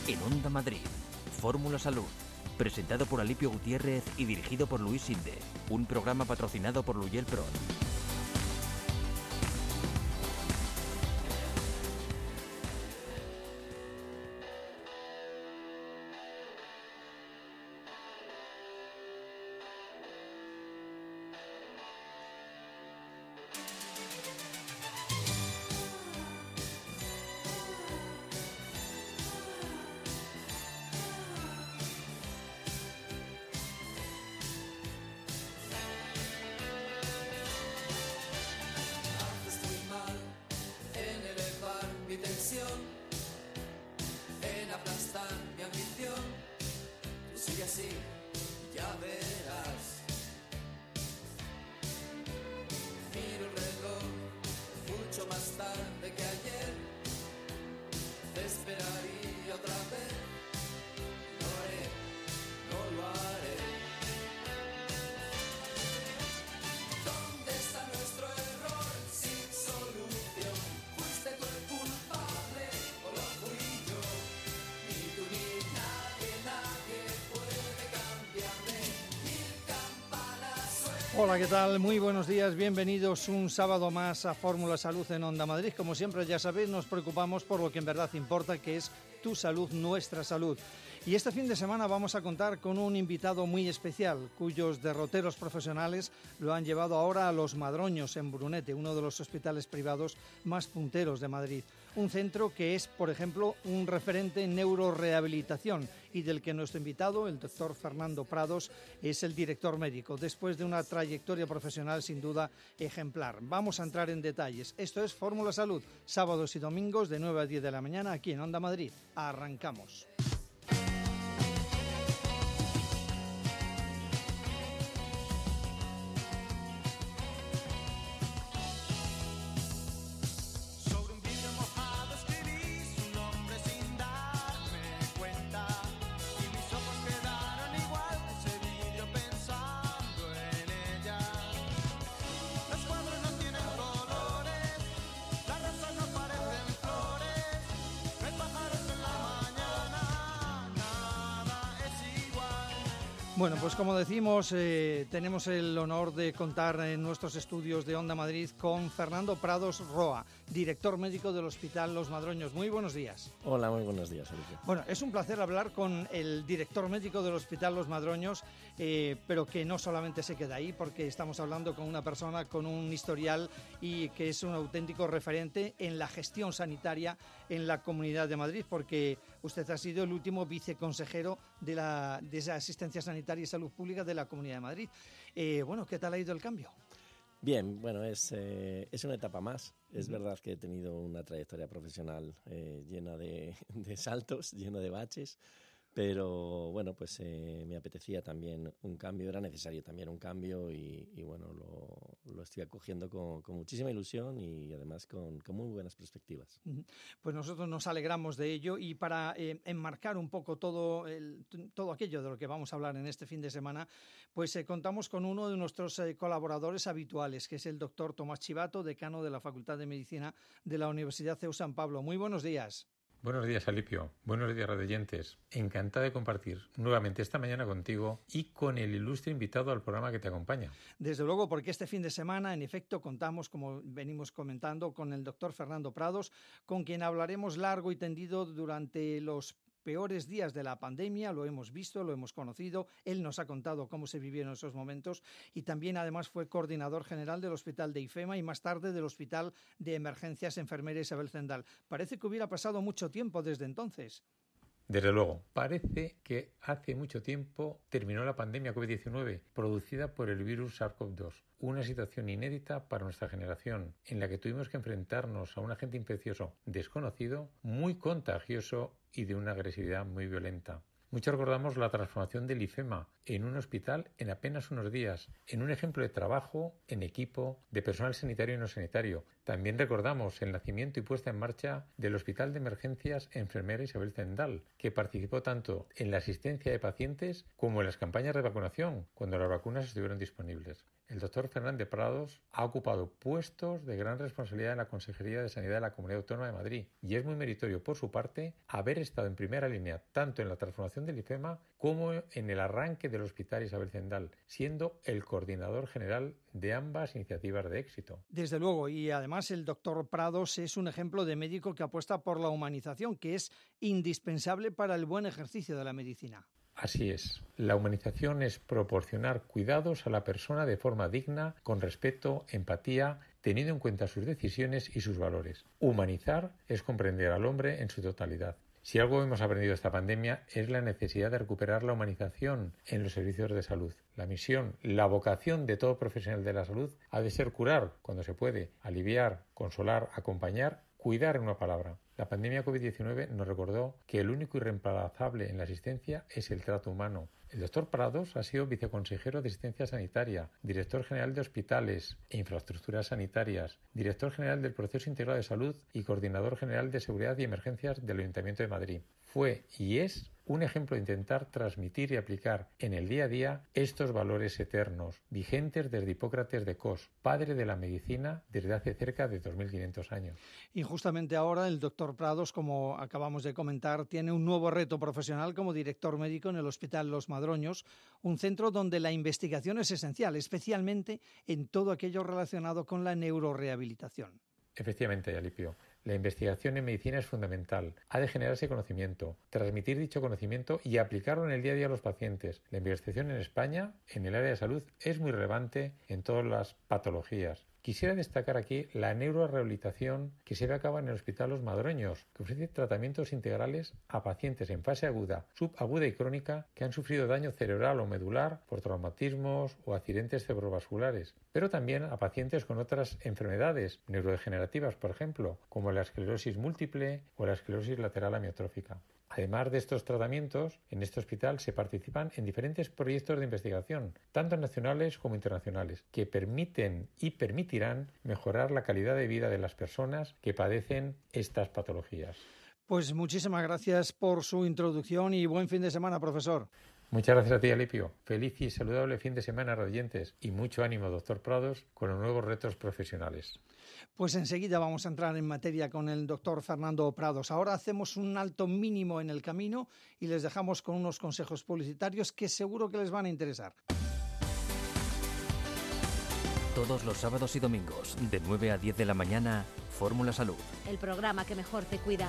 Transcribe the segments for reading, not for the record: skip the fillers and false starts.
En Onda Madrid, Fórmula Salud, presentado por Alipio Gutiérrez y dirigido por Luis Sinde, un programa patrocinado por Luyel Pro. En aplastar mi ambición, tú sigue así, ya verás. Miro el reloj, mucho más tarde que ayer. Te esperaría otra vez. No lo haré. ¿Dónde está nuestro error sin solución? Fuiste tú el culpable o lo fui yo. Ni tú ni nadie puede cambiarme. Mil campanas suenan. Hola, ¿qué tal? Muy buenos días, bienvenidos un sábado más a Fórmula Salud en Onda Madrid. Como siempre, ya sabéis, nos preocupamos por lo que en verdad importa, que es tu salud, nuestra salud. Y este fin de semana vamos a contar con un invitado muy especial, cuyos derroteros profesionales lo han llevado ahora a Los Madroños, en Brunete, uno de los hospitales privados más punteros de Madrid. Un centro que es, por ejemplo, un referente en neurorehabilitación y del que nuestro invitado, el doctor Fernando Prados, es el director médico, después de una trayectoria profesional sin duda ejemplar. Vamos a entrar en detalles. Esto es Fórmula Salud, sábados y domingos de 9 a 10 de la mañana aquí en Onda Madrid. Arrancamos. Bueno, pues como decimos, tenemos el honor de contar en nuestros estudios de Onda Madrid con Fernando Prados Roa, director médico del Hospital Los Madroños. Muy buenos días. Hola, muy buenos días, Alicia. Bueno, es un placer hablar con el director médico del Hospital Los Madroños, pero que no solamente se queda ahí, porque estamos hablando con una persona con un historial y que es un auténtico referente en la gestión sanitaria en la Comunidad de Madrid, porque usted ha sido el último viceconsejero de esa asistencia sanitaria y salud pública de la Comunidad de Madrid. Bueno, ¿qué tal ha ido el cambio? Bien, bueno, es una etapa más. Es verdad que he tenido una trayectoria profesional llena de saltos, llena de baches, pero bueno, pues me apetecía también un cambio, era necesario también un cambio y bueno, lo estoy acogiendo con muchísima ilusión y además con muy buenas perspectivas. Pues nosotros nos alegramos de ello y para enmarcar un poco todo aquello de lo que vamos a hablar en este fin de semana, pues contamos con uno de nuestros colaboradores habituales, que es el doctor Tomás Chivato, decano de la Facultad de Medicina de la Universidad CEU San Pablo. Muy buenos días. Buenos días, Alipio. Buenos días, radioyentes. Encantado de compartir nuevamente esta mañana contigo y con el ilustre invitado al programa que te acompaña. Desde luego, porque este fin de semana, en efecto, contamos, como venimos comentando, con el doctor Fernando Prados, con quien hablaremos largo y tendido durante los peores días de la pandemia. Lo hemos visto, lo hemos conocido, él nos ha contado cómo se vivieron esos momentos y también además fue coordinador general del Hospital de IFEMA y más tarde del Hospital de Emergencias Enfermera Isabel Zendal. Parece que hubiera pasado mucho tiempo desde entonces. Desde luego, parece que hace mucho tiempo terminó la pandemia COVID-19 producida por el virus SARS-CoV-2, una situación inédita para nuestra generación, en la que tuvimos que enfrentarnos a un agente infeccioso desconocido, muy contagioso y de una agresividad muy violenta. Muchos recordamos la transformación del IFEMA en un hospital en apenas unos días, en un ejemplo de trabajo en equipo, de personal sanitario y no sanitario, También recordamos el nacimiento y puesta en marcha del Hospital de Emergencias Enfermera Isabel Zendal, que participó tanto en la asistencia de pacientes como en las campañas de vacunación, cuando las vacunas estuvieron disponibles. El doctor Fernández Prados ha ocupado puestos de gran responsabilidad en la Consejería de Sanidad de la Comunidad Autónoma de Madrid y es muy meritorio por su parte haber estado en primera línea tanto en la transformación del IFEMA como en el arranque del Hospital Isabel Zendal, siendo el coordinador general de ambas iniciativas de éxito. Desde luego, y además el doctor Prados es un ejemplo de médico que apuesta por la humanización, que es indispensable para el buen ejercicio de la medicina. Así es. La humanización es proporcionar cuidados a la persona de forma digna, con respeto, empatía, teniendo en cuenta sus decisiones y sus valores. Humanizar es comprender al hombre en su totalidad. Si algo hemos aprendido de esta pandemia es la necesidad de recuperar la humanización en los servicios de salud. La misión, la vocación de todo profesional de la salud ha de ser curar cuando se puede, aliviar, consolar, acompañar, cuidar en una palabra. La pandemia COVID-19 nos recordó que el único irreemplazable en la asistencia es el trato humano. El doctor Prados ha sido viceconsejero de Asistencia Sanitaria, director general de Hospitales e Infraestructuras Sanitarias, director general del Proceso Integrado de Salud y coordinador general de Seguridad y Emergencias del Ayuntamiento de Madrid. Fue y es un ejemplo de intentar transmitir y aplicar en el día a día estos valores eternos, vigentes desde Hipócrates de Cos, padre de la medicina desde hace cerca de 2.500 años. Y justamente ahora el doctor Prados, como acabamos de comentar, tiene un nuevo reto profesional como director médico en el Hospital Los Madroños, un centro donde la investigación es esencial, especialmente en todo aquello relacionado con la neurorehabilitación. Efectivamente, Alipio. La investigación en medicina es fundamental. Ha de generarse conocimiento, transmitir dicho conocimiento y aplicarlo en el día a día a los pacientes. La investigación en España, en el área de salud, es muy relevante en todas las patologías. Quisiera destacar aquí la neurorehabilitación que se lleva a cabo en el Hospital Los Madroños, que ofrece tratamientos integrales a pacientes en fase aguda, subaguda y crónica que han sufrido daño cerebral o medular por traumatismos o accidentes cerebrovasculares, pero también a pacientes con otras enfermedades neurodegenerativas, por ejemplo, como la esclerosis múltiple o la esclerosis lateral amiotrófica. Además de estos tratamientos, en este hospital se participan en diferentes proyectos de investigación, tanto nacionales como internacionales, que permiten y permitirán mejorar la calidad de vida de las personas que padecen estas patologías. Pues muchísimas gracias por su introducción y buen fin de semana, profesor. Muchas gracias a ti, Alipio. Feliz y saludable fin de semana, radioyentes, y mucho ánimo, doctor Prados, con los nuevos retos profesionales. Pues enseguida vamos a entrar en materia con el doctor Fernando Prados. Ahora hacemos un alto mínimo en el camino y les dejamos con unos consejos publicitarios que seguro que les van a interesar. Todos los sábados y domingos, de 9 a 10 de la mañana, Fórmula Salud. El programa que mejor te cuida.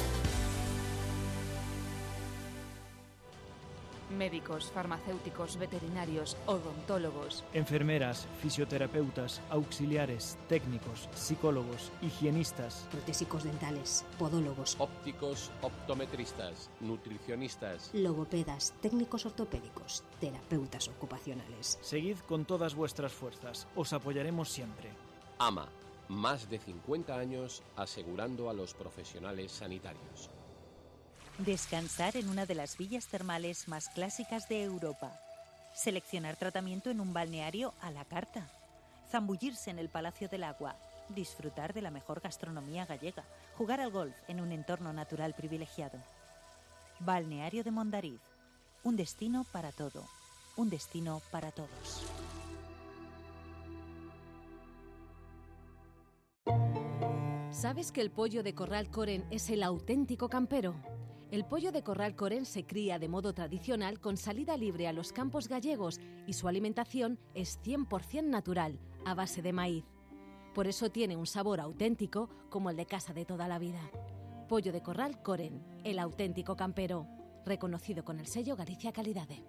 Médicos, farmacéuticos, veterinarios, odontólogos. Enfermeras, fisioterapeutas, auxiliares, técnicos, psicólogos, higienistas. Protésicos dentales, podólogos. Ópticos, optometristas, nutricionistas. Logopedas, técnicos ortopédicos, terapeutas ocupacionales. Seguid con todas vuestras fuerzas. Os apoyaremos siempre. AMA, más de 50 años asegurando a los profesionales sanitarios. Descansar en una de las villas termales más clásicas de Europa. Seleccionar tratamiento en un balneario a la carta. Zambullirse en el Palacio del Agua. Disfrutar de la mejor gastronomía gallega. Jugar al golf en un entorno natural privilegiado. Balneario de Mondariz. Un destino para todo. Un destino para todos. ¿Sabes que el pollo de Corral Coren es el auténtico campero? El pollo de Corral Coren se cría de modo tradicional con salida libre a los campos gallegos y su alimentación es 100% natural, a base de maíz. Por eso tiene un sabor auténtico como el de casa de toda la vida. Pollo de Corral Coren, el auténtico campero, reconocido con el sello Galicia Calidade.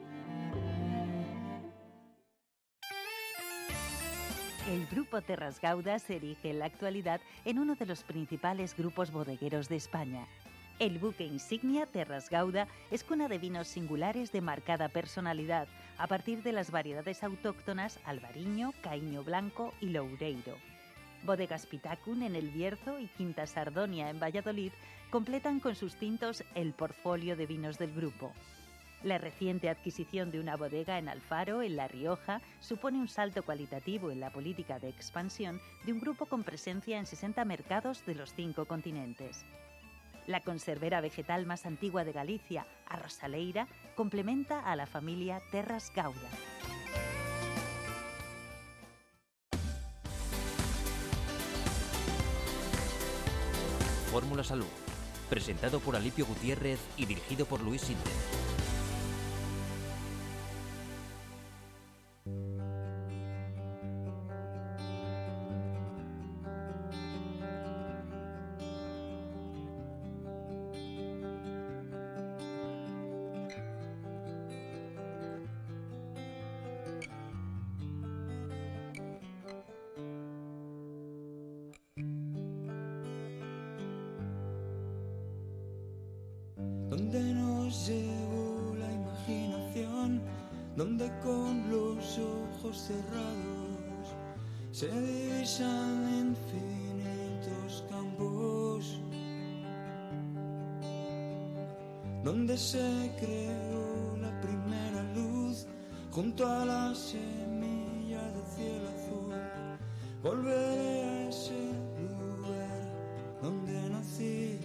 El Grupo Terras Gauda se erige en la actualidad en uno de los principales grupos bodegueros de España. El buque insignia Terras Gauda es cuna de vinos singulares de marcada personalidad, a partir de las variedades autóctonas Albariño, Caíño Blanco y Loureiro. Bodegas Pitacun en El Bierzo y Quinta Sardonia en Valladolid completan con sus tintos el portfolio de vinos del grupo. La reciente adquisición de una bodega en Alfaro, en La Rioja, supone un salto cualitativo en la política de expansión de un grupo con presencia en 60 mercados de los 5 continentes. La conservera vegetal más antigua de Galicia, a Rosaleira, complementa a la familia Terras Gauda. Fórmula Salud, presentado por Alipio Gutiérrez y dirigido por Luis Sinde. Donde nos llevó la imaginación, donde con los ojos cerrados se divisan infinitos campos, donde se creó la primera luz junto a la semilla del cielo azul. Volveré a ese lugar donde nací,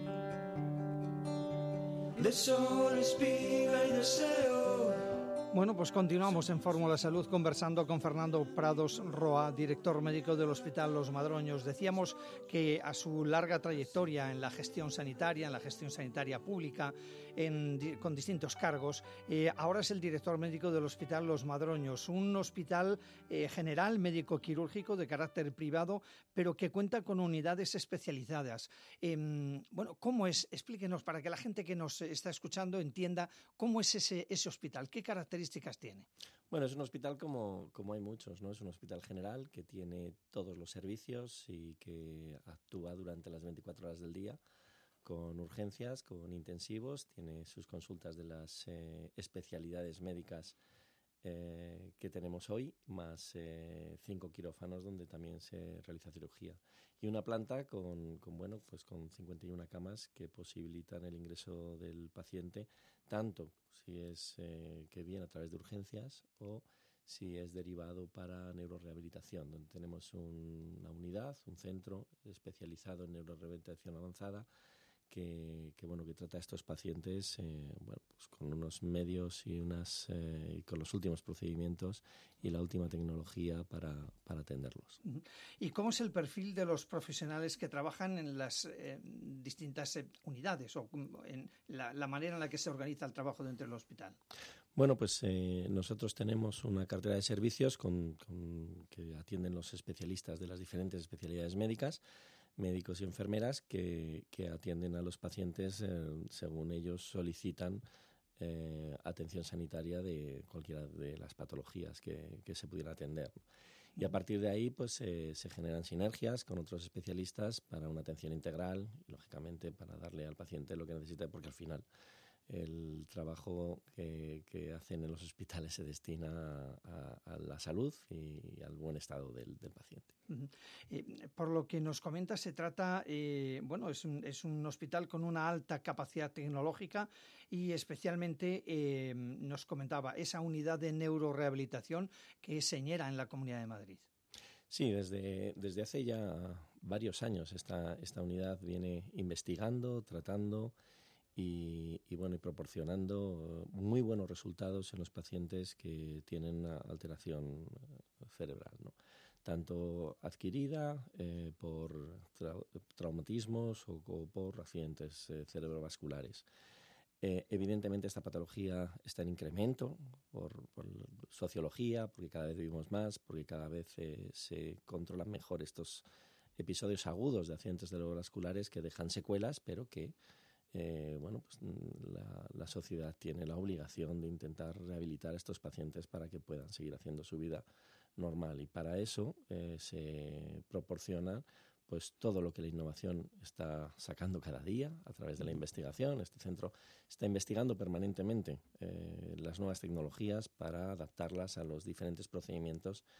de sol, espiga y deseo. Bueno, pues continuamos en Fórmula Salud conversando con Fernando Prados Roa, director médico del Hospital Los Madroños. Decíamos que a su larga trayectoria en la gestión sanitaria pública, con distintos cargos, ahora es el director médico del Hospital Los Madroños, un hospital general médico-quirúrgico de carácter privado, pero que cuenta con unidades especializadas. Bueno, ¿cómo es? Explíquenos para que la gente que nos está escuchando entienda cómo es ese hospital, qué características tiene. Bueno, es un hospital como hay muchos, ¿no? Es un hospital general que tiene todos los servicios y que actúa durante las 24 horas del día, con urgencias, con intensivos, tiene sus consultas de las especialidades médicas que tenemos hoy, más 5 quirófanos donde también se realiza cirugía. Y una planta con 51 camas que posibilitan el ingreso del paciente, tanto si es que viene a través de urgencias o si es derivado para neurorehabilitación, donde tenemos una unidad, un centro especializado en neurorehabilitación avanzada que trata a estos pacientes pues con unos medios y con los últimos procedimientos y la última tecnología para atenderlos. ¿Y cómo es el perfil de los profesionales que trabajan en las distintas unidades o en la manera en la que se organiza el trabajo dentro del hospital? Bueno, pues nosotros tenemos una cartera de servicios que atienden los especialistas de las diferentes especialidades médicas, médicos y enfermeras que atienden a los pacientes según ellos solicitan atención sanitaria de cualquiera de las patologías que se pudieran atender. Y a partir de ahí pues se generan sinergias con otros especialistas para una atención integral y, lógicamente, para darle al paciente lo que necesita, porque al final el trabajo que hacen en los hospitales se destina a la salud y al buen estado del paciente. Por lo que nos comenta, se trata, es un hospital con una alta capacidad tecnológica y especialmente nos comentaba esa unidad de neurorehabilitación que es señera en la Comunidad de Madrid. Sí, desde hace ya varios años esta unidad viene investigando, tratando y proporcionando muy buenos resultados en los pacientes que tienen una alteración cerebral, ¿no? Tanto adquirida por traumatismos o por accidentes cerebrovasculares. Evidentemente esta patología está en incremento por sociología, porque cada vez vivimos más, porque cada vez se controlan mejor estos episodios agudos de accidentes cerebrovasculares que dejan secuelas, pero que la sociedad tiene la obligación de intentar rehabilitar a estos pacientes para que puedan seguir haciendo su vida normal. Y para eso se proporciona pues todo lo que la innovación está sacando cada día a través de la investigación. Este centro está investigando permanentemente las nuevas tecnologías para adaptarlas a los diferentes procedimientos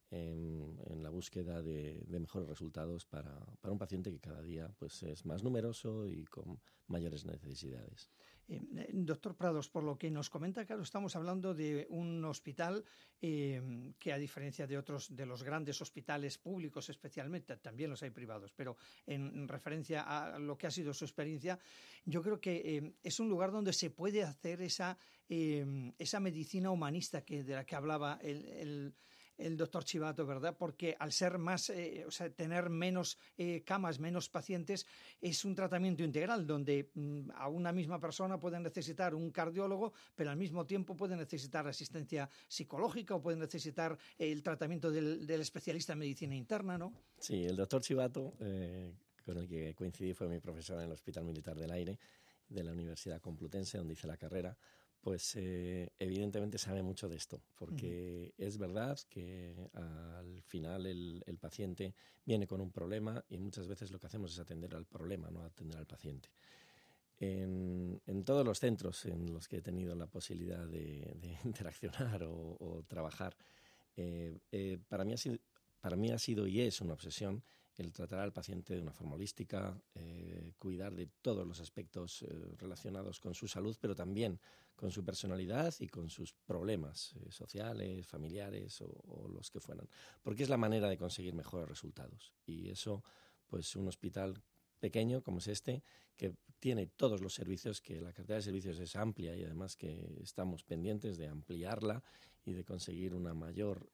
en la búsqueda de mejores resultados para un paciente que cada día pues, es más numeroso y con mayores necesidades. Doctor Prados, por lo que nos comenta, claro, estamos hablando de un hospital que, a diferencia de otros, de los grandes hospitales públicos especialmente, también los hay privados, pero en referencia a lo que ha sido su experiencia, yo creo que es un lugar donde se puede hacer esa medicina humanista de la que hablaba el doctor Chivato, ¿verdad? Porque al ser más, tener menos camas, menos pacientes, es un tratamiento integral donde a una misma persona puede necesitar un cardiólogo, pero al mismo tiempo puede necesitar asistencia psicológica o puede necesitar el tratamiento del especialista en medicina interna, ¿no? Sí, el doctor Chivato, con el que coincidí, fue mi profesor en el Hospital Militar del Aire de la Universidad Complutense, donde hice la carrera. Pues evidentemente sabe mucho de esto, porque es verdad que al final el paciente viene con un problema y muchas veces lo que hacemos es atender al problema, no atender al paciente. En todos los centros en los que he tenido la posibilidad de interaccionar o trabajar, para mí ha sido y es una obsesión el tratar al paciente de una forma holística, cuidar de todos los aspectos relacionados con su salud, pero también con su personalidad y con sus problemas sociales, familiares o los que fueran. Porque es la manera de conseguir mejores resultados. Y eso, pues un hospital pequeño como es este, que tiene todos los servicios, que la cartera de servicios es amplia y además que estamos pendientes de ampliarla y de conseguir una mayor...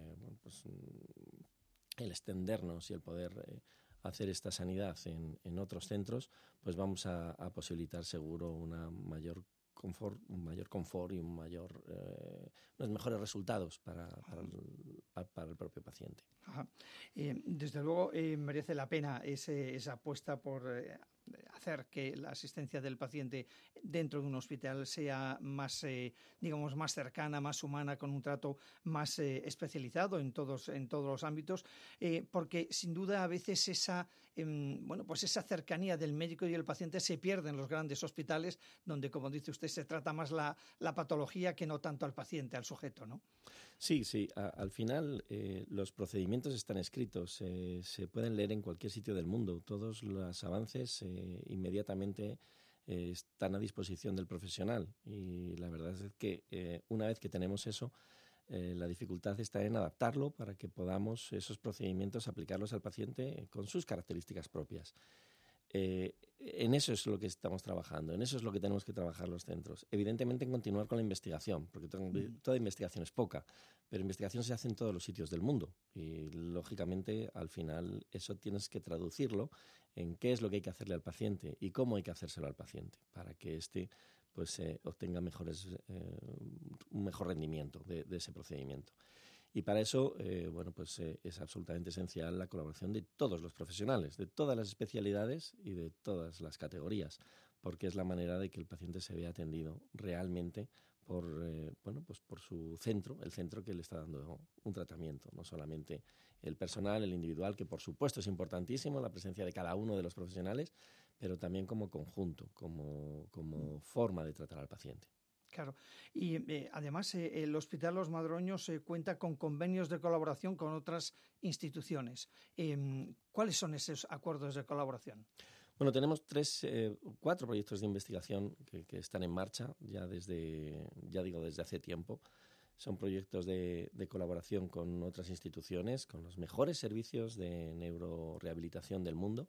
el extendernos y el poder hacer esta sanidad en otros centros, pues vamos a posibilitar seguro un mayor confort y unos mejores resultados para el propio paciente. Ajá. Desde luego merece la pena esa apuesta por hacer que la asistencia del paciente dentro de un hospital sea más, más cercana, más humana, con un trato más especializado en todos los ámbitos, porque sin duda a veces esa cercanía del médico y el paciente se pierde en los grandes hospitales, donde, como dice usted, se trata más la patología que no tanto al paciente, al sujeto, ¿no? Sí. Al final los procedimientos están escritos, se pueden leer en cualquier sitio del mundo. Todos los avances inmediatamente están a disposición del profesional. Y la verdad es que una vez que tenemos eso, la dificultad está en adaptarlo para que podamos esos procedimientos aplicarlos al paciente con sus características propias. En eso es lo que estamos trabajando, en eso es lo que tenemos que trabajar los centros. Evidentemente en continuar con la investigación, porque toda investigación es poca, pero investigación se hace en todos los sitios del mundo y lógicamente al final eso tienes que traducirlo en qué es lo que hay que hacerle al paciente y cómo hay que hacérselo al paciente para que éste obtenga un mejor rendimiento de ese procedimiento. Y para eso, es absolutamente esencial la colaboración de todos los profesionales, de todas las especialidades y de todas las categorías, porque es la manera de que el paciente se vea atendido realmente por su centro, el centro que le está dando un tratamiento, no solamente el personal, el individual, que por supuesto es importantísimo, la presencia de cada uno de los profesionales, pero también como conjunto, como forma de tratar al paciente. Claro, y además el Hospital Los Madroños cuenta con convenios de colaboración con otras instituciones. ¿Cuáles son esos acuerdos de colaboración? Bueno, tenemos 4 proyectos de investigación que están en marcha desde hace tiempo. Son proyectos de colaboración con otras instituciones, con los mejores servicios de neurorehabilitación del mundo.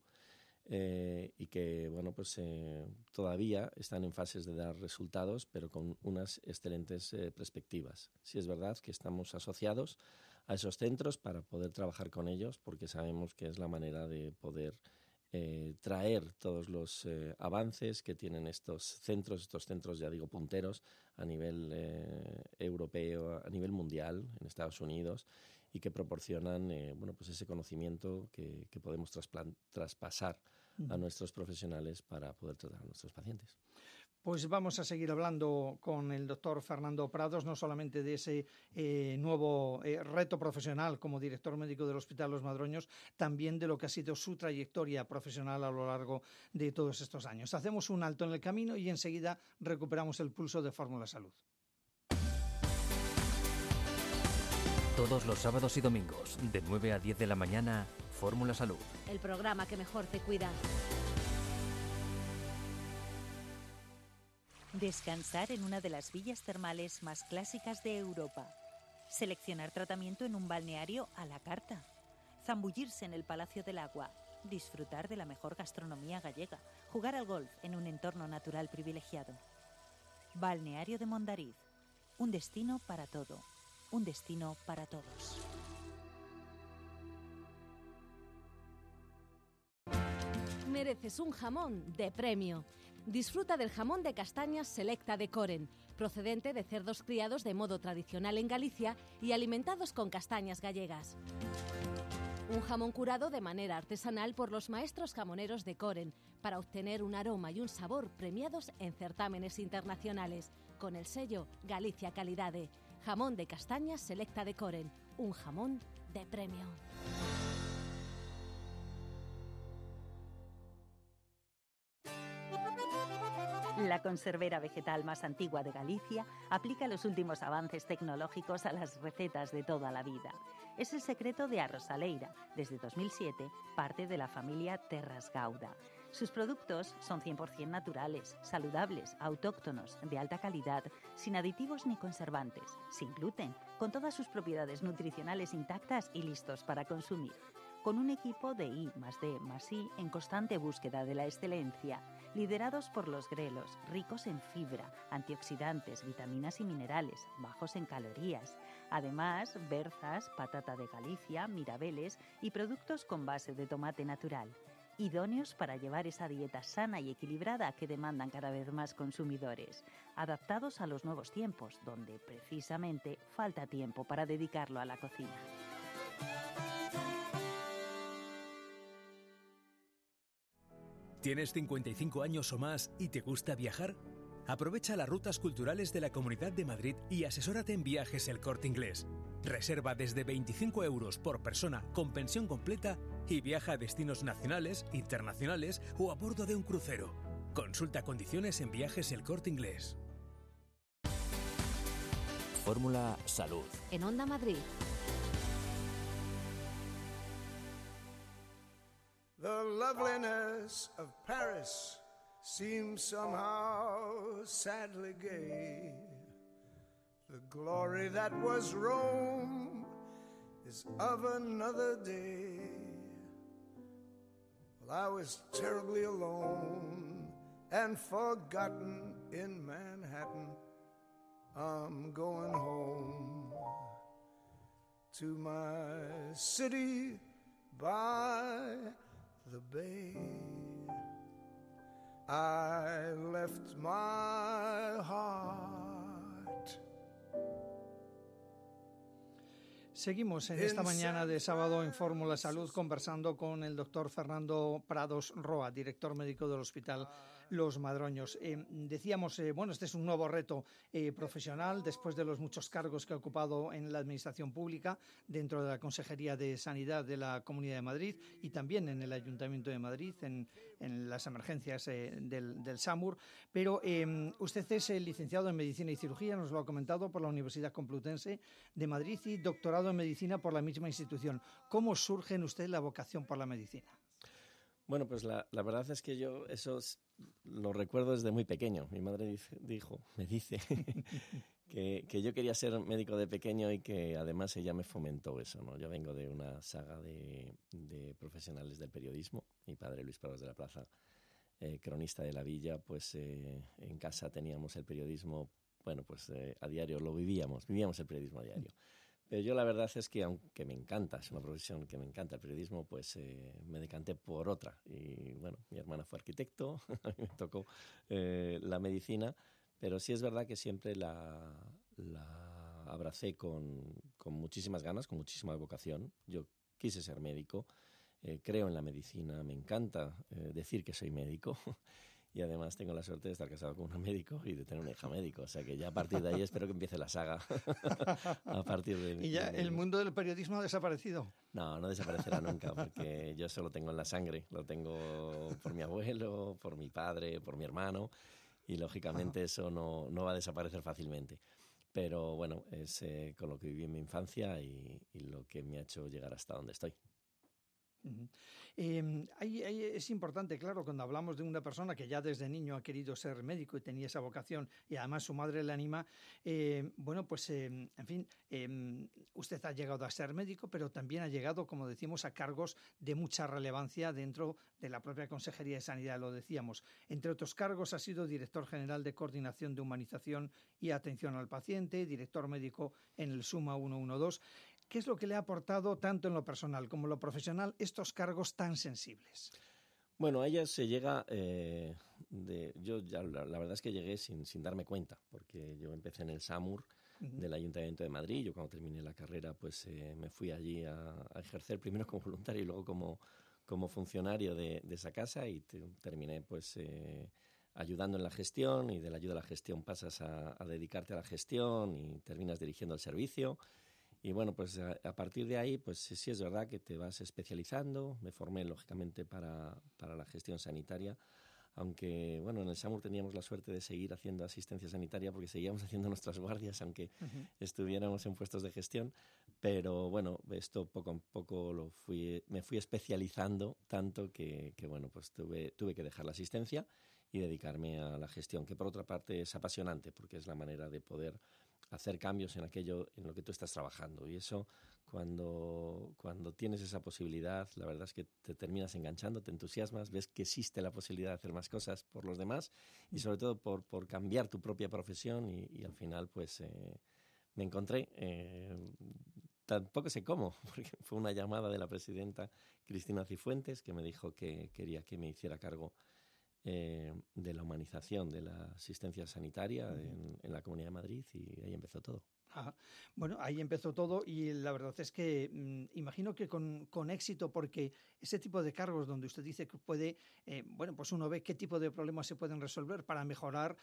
Y que todavía están en fases de dar resultados, pero con unas excelentes perspectivas. Sí es verdad que estamos asociados a esos centros para poder trabajar con ellos, porque sabemos que es la manera de poder traer todos los avances que tienen estos centros ya digo punteros a nivel europeo, a nivel mundial, en Estados Unidos, y que proporcionan ese conocimiento que podemos traspasar a nuestros profesionales para poder tratar a nuestros pacientes. Pues vamos a seguir hablando con el doctor Fernando Prados, no solamente de ese nuevo reto profesional como director médico del Hospital Los Madroños, también de lo que ha sido su trayectoria profesional a lo largo de todos estos años. Hacemos un alto en el camino y enseguida recuperamos el pulso de Fórmula Salud. Todos los sábados y domingos, de 9 a 10 de la mañana, Fórmula Salud. El programa que mejor te cuida. Descansar en una de las villas termales más clásicas de Europa. Seleccionar tratamiento en un balneario a la carta. Zambullirse en el Palacio del Agua. Disfrutar de la mejor gastronomía gallega. Jugar al golf en un entorno natural privilegiado. Balneario de Mondariz. Un destino para todo. Un destino para todos. Mereces un jamón de premio. Disfruta del jamón de castañas Selecta de Coren, procedente de cerdos criados de modo tradicional en Galicia y alimentados con castañas gallegas. Un jamón curado de manera artesanal por los maestros jamoneros de Coren, para obtener un aroma y un sabor premiados en certámenes internacionales, con el sello Galicia Calidade. Jamón de castañas Selecta de Coren, un jamón de premio. La conservera vegetal más antigua de Galicia aplica los últimos avances tecnológicos a las recetas de toda la vida. Es el secreto de Arrosaleira, desde 2007, parte de la familia Terras Gauda. Sus productos son 100% naturales, saludables, autóctonos, de alta calidad, sin aditivos ni conservantes, sin gluten, con todas sus propiedades nutricionales intactas y listos para consumir. Con un equipo de I+D+I en constante búsqueda de la excelencia, liderados por los grelos, ricos en fibra, antioxidantes, vitaminas y minerales, bajos en calorías. Además, berzas, patata de Galicia, mirabeles y productos con base de tomate natural. Idóneos para llevar esa dieta sana y equilibrada que demandan cada vez más consumidores. Adaptados a los nuevos tiempos, donde precisamente falta tiempo para dedicarlo a la cocina. ¿Tienes 55 años o más y te gusta viajar? Aprovecha las rutas culturales de la Comunidad de Madrid y asesórate en Viajes El Corte Inglés. Reserva desde 25 € por persona con pensión completa y viaja a destinos nacionales, internacionales o a bordo de un crucero. Consulta condiciones en Viajes El Corte Inglés. Fórmula Salud. En Onda Madrid. The loveliness of Paris seems somehow sadly gay. The glory that was Rome is of another day. Well, I was terribly alone and forgotten in Manhattan. I'm going home to my city by the bay. I left my heart. Seguimos en esta mañana de sábado en Fórmula Salud conversando con el doctor Fernando Prados Roa, director médico del Hospital Los Madroños. Decíamos, este es un nuevo reto profesional después de los muchos cargos que ha ocupado en la administración pública dentro de la Consejería de Sanidad de la Comunidad de Madrid y también en el Ayuntamiento de Madrid, en las emergencias del SAMUR. Pero usted es licenciado en Medicina y Cirugía, nos lo ha comentado, por la Universidad Complutense de Madrid y doctorado en Medicina por la misma institución. ¿Cómo surge en usted la vocación por la medicina? Bueno, pues la verdad es que yo lo recuerdo desde muy pequeño. Mi madre me dice que yo quería ser médico de pequeño y que además ella me fomentó eso, ¿no? Yo vengo de una saga de profesionales del periodismo. Mi padre, Luis Prados de la Plaza, cronista de la Villa, pues en casa teníamos el periodismo, a diario lo vivíamos el periodismo a diario. Pero yo la verdad es que, aunque me encanta, es una profesión que me encanta el periodismo, pues me decanté por otra. Y bueno, mi hermana fue arquitecto, a mí me tocó la medicina, pero sí es verdad que siempre la abracé con muchísimas ganas, con muchísima vocación. Yo quise ser médico, creo en la medicina, me encanta decir que soy médico. Y además tengo la suerte de estar casado con un médico y de tener una hija médico. O sea que ya a partir de ahí espero que empiece la saga. A partir de... ¿Y ya el mundo del periodismo ha desaparecido? No desaparecerá nunca, porque yo eso lo tengo en la sangre. Lo tengo por mi abuelo, por mi padre, por mi hermano. Y lógicamente eso no va a desaparecer fácilmente. Pero bueno, es con lo que viví en mi infancia y lo que me ha hecho llegar hasta donde estoy. Uh-huh. Es importante, claro, cuando hablamos de una persona que ya desde niño ha querido ser médico y tenía esa vocación y además su madre le anima, en fin, usted ha llegado a ser médico, pero también ha llegado, como decimos, a cargos de mucha relevancia dentro de la propia Consejería de Sanidad, lo decíamos. Entre otros cargos ha sido director general de Coordinación de Humanización y Atención al Paciente, director médico en el SUMA 112. ¿Qué es lo que le ha aportado, tanto en lo personal como en lo profesional, estos cargos tan sensibles? Bueno, a ella se llega la verdad es que llegué sin darme cuenta, porque yo empecé en el SAMUR del Ayuntamiento de Madrid. Yo cuando terminé la carrera pues me fui allí a ejercer primero como voluntario y luego como funcionario de esa casa, y terminé pues ayudando en la gestión, y de la ayuda a la gestión pasas a dedicarte a la gestión y terminas dirigiendo el servicio. Y bueno, pues a partir de ahí, pues sí es verdad que te vas especializando. Me formé, lógicamente, para la gestión sanitaria, aunque, bueno, en el SAMUR teníamos la suerte de seguir haciendo asistencia sanitaria porque seguíamos haciendo nuestras guardias, aunque estuviéramos en puestos de gestión. Pero bueno, esto poco a poco me fui especializando tanto que bueno, pues tuve que dejar la asistencia y dedicarme a la gestión, que por otra parte es apasionante porque es la manera de poder hacer cambios en aquello en lo que tú estás trabajando. Y eso, cuando tienes esa posibilidad, la verdad es que te terminas enganchando, te entusiasmas, ves que existe la posibilidad de hacer más cosas por los demás y sobre todo por cambiar tu propia profesión, y al final pues me encontré, tampoco sé cómo, porque fue una llamada de la presidenta Cristina Cifuentes que me dijo que quería que me hiciera cargo de la humanización de la asistencia sanitaria en la Comunidad de Madrid, y ahí empezó todo. Ajá. Bueno, ahí empezó todo, y la verdad es que imagino que con éxito, porque ese tipo de cargos donde usted dice que puede, pues uno ve qué tipo de problemas se pueden resolver para mejorar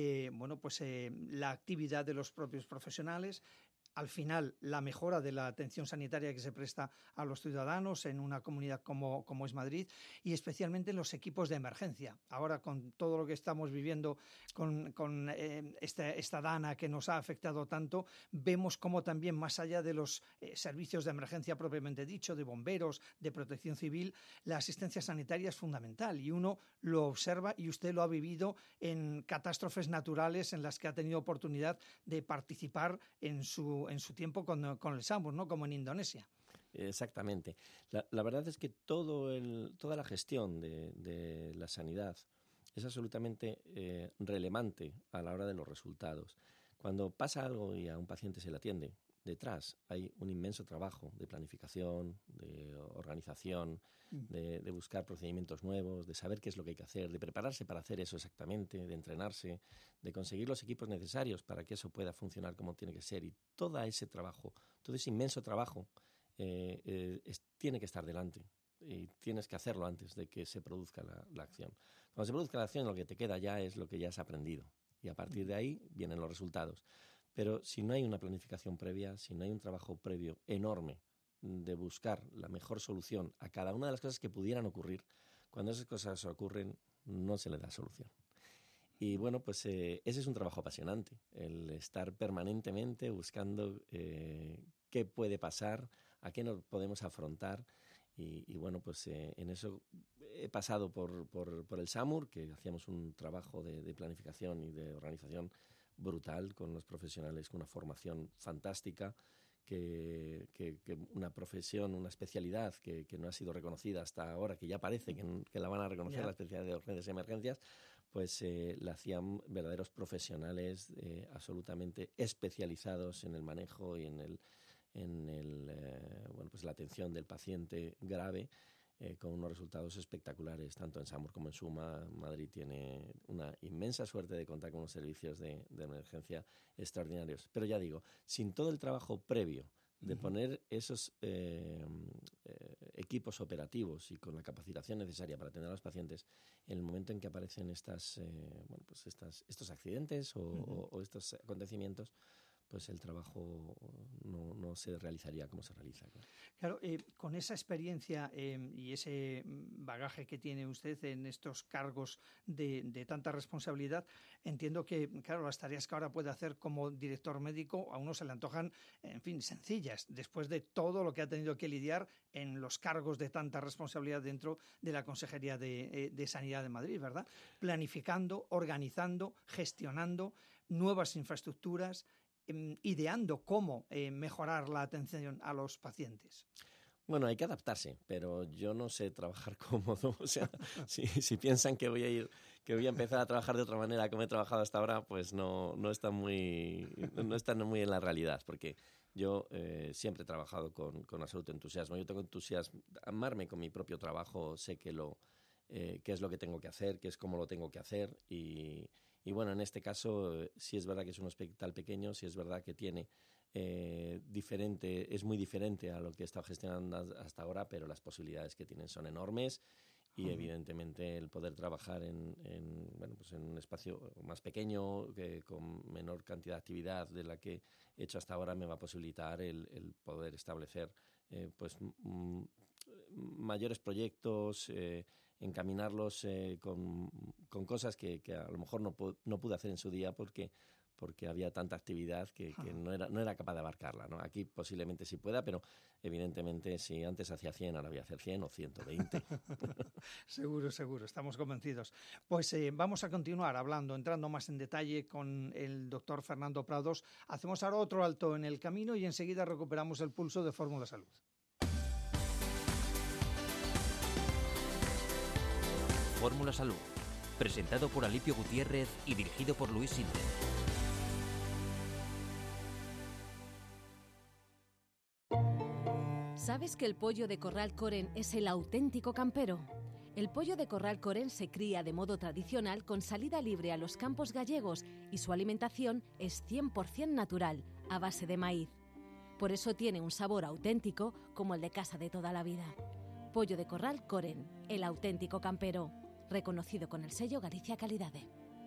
la actividad de los propios profesionales. Al final, la mejora de la atención sanitaria que se presta a los ciudadanos en una comunidad como es Madrid, y especialmente en los equipos de emergencia. Ahora, con todo lo que estamos viviendo con esta dana que nos ha afectado tanto, vemos cómo también, más allá de los servicios de emergencia propiamente dicho, de bomberos, de protección civil, la asistencia sanitaria es fundamental, y uno lo observa, y usted lo ha vivido en catástrofes naturales en las que ha tenido oportunidad de participar en su tiempo con el SAMUR, ¿no? Como en Indonesia. Exactamente. La verdad es que toda la gestión de la sanidad es absolutamente relevante a la hora de los resultados. Cuando pasa algo y a un paciente se le atiende, detrás hay un inmenso trabajo de planificación, de organización, de buscar procedimientos nuevos, de saber qué es lo que hay que hacer, de prepararse para hacer eso exactamente, de entrenarse, de conseguir los equipos necesarios para que eso pueda funcionar como tiene que ser. Y todo ese trabajo, todo ese inmenso trabajo tiene que estar delante, y tienes que hacerlo antes de que se produzca la acción. Cuando se produzca la acción, lo que te queda ya es lo que ya has aprendido, y a partir de ahí vienen los resultados. Pero si no hay una planificación previa, si no hay un trabajo previo enorme de buscar la mejor solución a cada una de las cosas que pudieran ocurrir, cuando esas cosas ocurren no se le da solución. Y bueno, pues ese es un trabajo apasionante, el estar permanentemente buscando qué puede pasar, a qué nos podemos afrontar. Y bueno, pues en eso he pasado por el SAMUR, que hacíamos un trabajo de planificación y de organización brutal con los profesionales, con una formación fantástica, que una profesión, una especialidad que no ha sido reconocida hasta ahora, que ya parece que la van a reconocer, la especialidad de urgencias y emergencias, pues la hacían verdaderos profesionales absolutamente especializados en el manejo y en la atención del paciente grave, con unos resultados espectaculares, tanto en SAMUR como en SUMA. Madrid tiene una inmensa suerte de contar con unos servicios de emergencia extraordinarios. Pero ya digo, sin todo el trabajo previo de poner esos equipos operativos y con la capacitación necesaria para atender a los pacientes, en el momento en que aparecen estos accidentes o estos acontecimientos, pues el trabajo no se realizaría como se realiza. Claro, con esa experiencia y ese bagaje que tiene usted en estos cargos de tanta responsabilidad, entiendo que, claro, las tareas que ahora puede hacer como director médico a uno se le antojan, en fin, sencillas, después de todo lo que ha tenido que lidiar en los cargos de tanta responsabilidad dentro de la Consejería de Sanidad de Madrid, ¿verdad? Planificando, organizando, gestionando nuevas infraestructuras, ideando cómo mejorar la atención a los pacientes. Bueno, hay que adaptarse, pero yo no sé trabajar cómodo. O sea, si piensan que voy a empezar a trabajar de otra manera como he trabajado hasta ahora, pues no están muy en la realidad, porque yo siempre he trabajado con absoluto entusiasmo. Yo tengo entusiasmo, amarme con mi propio trabajo, sé qué es lo que tengo que hacer, qué es cómo lo tengo que hacer y bueno, en este caso sí es verdad que es un hospital pequeño, sí es verdad que tiene es muy diferente a lo que he estado gestionando hasta ahora, pero las posibilidades que tienen son enormes y evidentemente el poder trabajar en un espacio más pequeño, con menor cantidad de actividad de la que he hecho hasta ahora, me va a posibilitar el poder establecer mayores proyectos, encaminarlos con cosas que a lo mejor no pude hacer en su día porque había tanta actividad que no era capaz de abarcarla, ¿no? Aquí posiblemente sí pueda, pero evidentemente si antes hacía 100, ahora voy a hacer 100 o 120. Seguro, estamos convencidos. Pues vamos a continuar entrando más en detalle con el doctor Fernando Prados. Hacemos ahora otro alto en el camino y enseguida recuperamos el pulso de Fórmula Salud. Fórmula Salud, presentado por Alipio Gutiérrez y dirigido por Luis Sinde. ¿Sabes que el pollo de Corral Coren es el auténtico campero? El pollo de Corral Coren se cría de modo tradicional con salida libre a los campos gallegos y su alimentación es 100% natural, a base de maíz. Por eso tiene un sabor auténtico como el de casa de toda la vida. Pollo de Corral Coren, el auténtico campero, reconocido con el sello Galicia Calidade.